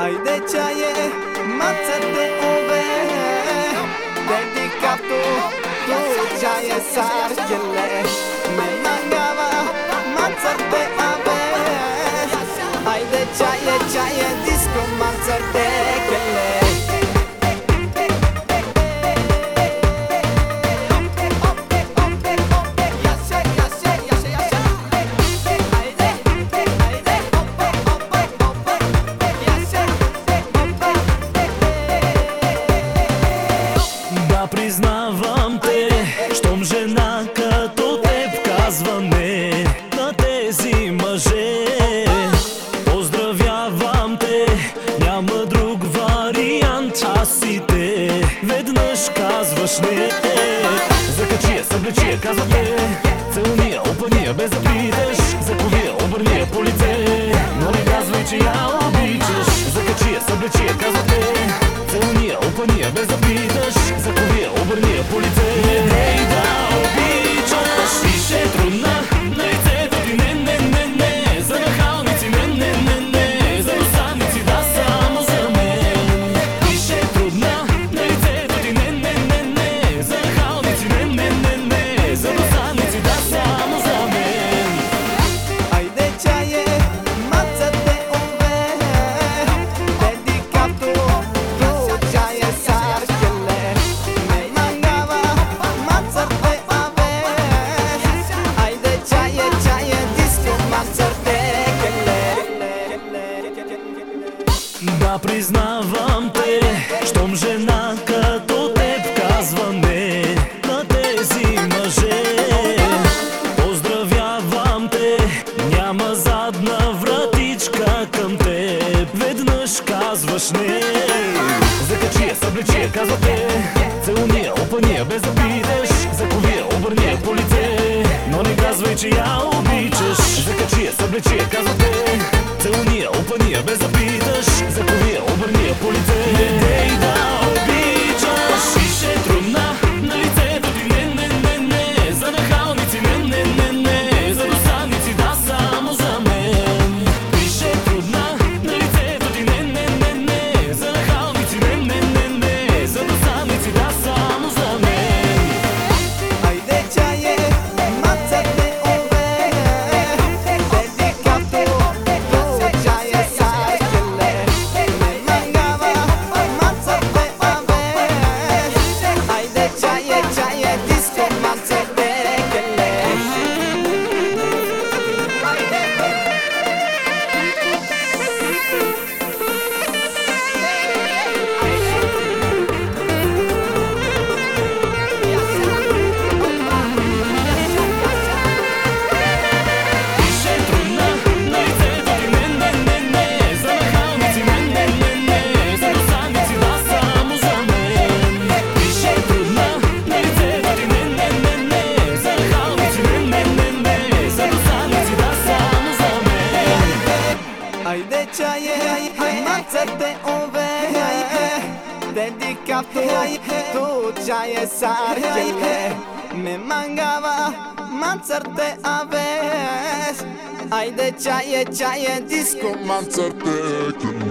Haide çaye mazzate ove dedicato tu çaye sargele me mangava mazzate ave haide çaye disco mazzate kelle Признавам те, щом жена като теб казва не на тези мъже. Поздравявам те, няма друг вариант, аз и те веднъж казваш не. Закачия, съблечия, казвате, целуния, опъния, без да питаш, заковия, обърния по лице, но не казвай, че я обичаш. Закачия, съблечия, казвате, целуния, опъния, без да питаш, заковия, обърния по лице. Не дей да обичаш, пише трудна на лицето ти, не, не, не, не. За нахалници, не, не, не, не. За досадници, да, само за мен. Пише трудна на лицето ти, не, не, не, не. За нахалници, не, не, не, не. За досадници, да, само за мен. Haide çaye mazzate ove dedicato tu çaye sargele me mangava mazzate ave haide çaye disco mazzate kelle. Да, признавам те, щом жена като теб казва не на тези мъже. Поздравявам те, няма задна вратичка към теб, веднъж казваш не. Закачия, съблечия, казвате, целуния, опъния, без да питаш, заковия, обърния по лице, но не казвай, че я обичаш. Закачия, съблечия, казвате, целуния, опъния, без да питаш, заковия, обърния по лице. Не дей да обичаш, пише трудна на лицето ти, не, не, не, не. За нахалници, не, не, не, не. За досадници, да, само за мен. Пише трудна на лицето ти, не, не, не, не. За нахалници, не, не, не, не. За досадници, да, само за мен. Haide çaye mazzate ove dedicato tu çaye sargele me mangava mazzate ave haide çaye disco mazzate kelle. Пише трудна на лицето ти, не, не, не, не. За нахалници, не, не, не, не. За досадници, да, само за мен. Пише трудна на лицето ти, не, не, не, не. За нахалници, не, не, не, не. За досадници, да, само за мен. Haide çaye mazzate ove dedicato tu çaye sargele me mangava mazzate ave haide çaye disco Mazzarte